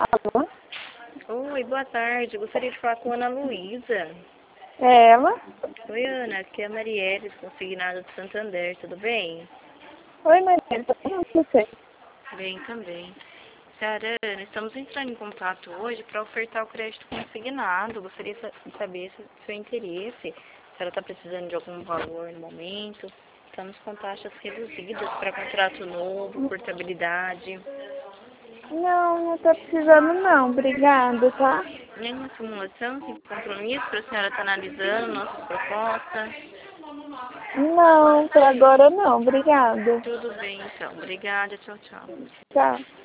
Alô? Oi, boa tarde. Gostaria de falar com a Ana Luísa. É ela? Oi, Ana. Aqui é a Marielle, consignada do Santander. Tudo bem? Oi, Maria. Tudo bem com você? Bem também. Senhora Ana, estamos entrando em contato hoje para ofertar o crédito consignado. Gostaria de saber se seu interesse, se ela está precisando de algum valor no momento. Estamos com taxas reduzidas para contrato novo, portabilidade. Não tá precisando não. Obrigada, tá? Nenhuma simulação, sem compromisso para a senhora estar analisando nossas propostas. Não, por agora não. Obrigada. Tudo bem, então. Obrigada. Tchau, tchau. Tchau.